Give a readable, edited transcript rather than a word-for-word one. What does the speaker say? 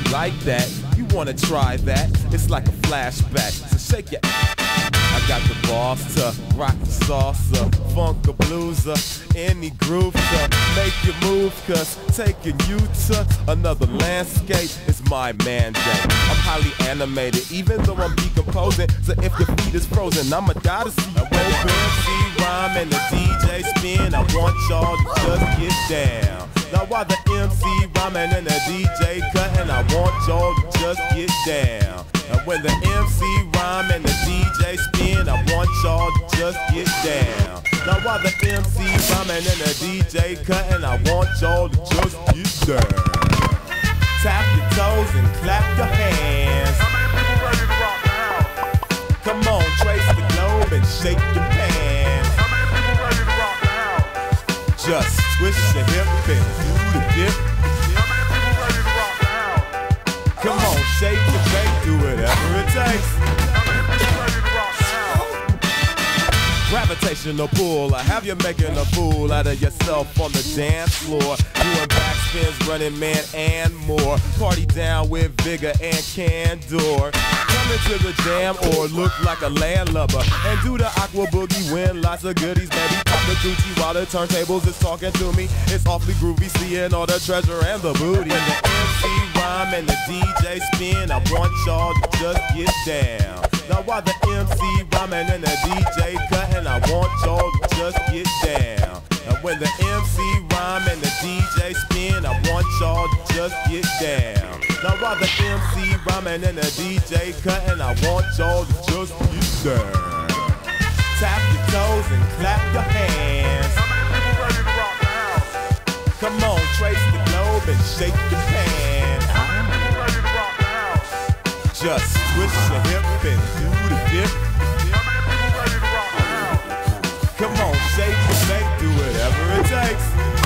like that? You wanna try that? It's like a flashback. So shake your I got the boss to rock the salsa, funk a blueser, any groove to make you move, cause taking you to another landscape is my mandate. I'm highly animated, even though I'm decomposing, so if your feet is frozen, I'ma die to see you open. MC rhyme and the DJ spin, I want y'all to just get down. Now while the MC rhyming and the DJ cutting, I want y'all to just get down. And when the MC rhyme and the DJ spin, I want y'all to just get down. Now while the MC rhyming and the DJ cutting, I want y'all to just get down. Tap your toes and clap your hands. Come on, trace the globe and shake your pants. Just twist your hip and do the dip. Come on, shake your bake, do whatever it takes. Gravitational pull, I have you making a fool out of yourself on the dance floor. Doing backspins, running man and more. Party down with vigor and candor. Come into the jam or look like a landlubber. And do the aqua boogie, win lots of goodies. Baby, pop the Gucci while the turntables is talking to me. It's awfully groovy, seeing all the treasure and the booty. When the MC rhyme and the DJ spin, I want y'all to just get down. Now while the MC rhyming and the DJ cutting, I want y'all to just get down. And when the MC rhyme and the DJ spin, I want y'all to just get down. Now while the MC rhyming and the DJ cutting, I want y'all to just get down. Tap your toes and clap your hands. Come on, trace the globe and shake your pants. Just twist your hip and do the dip. Come on, shake your bake, do whatever it takes.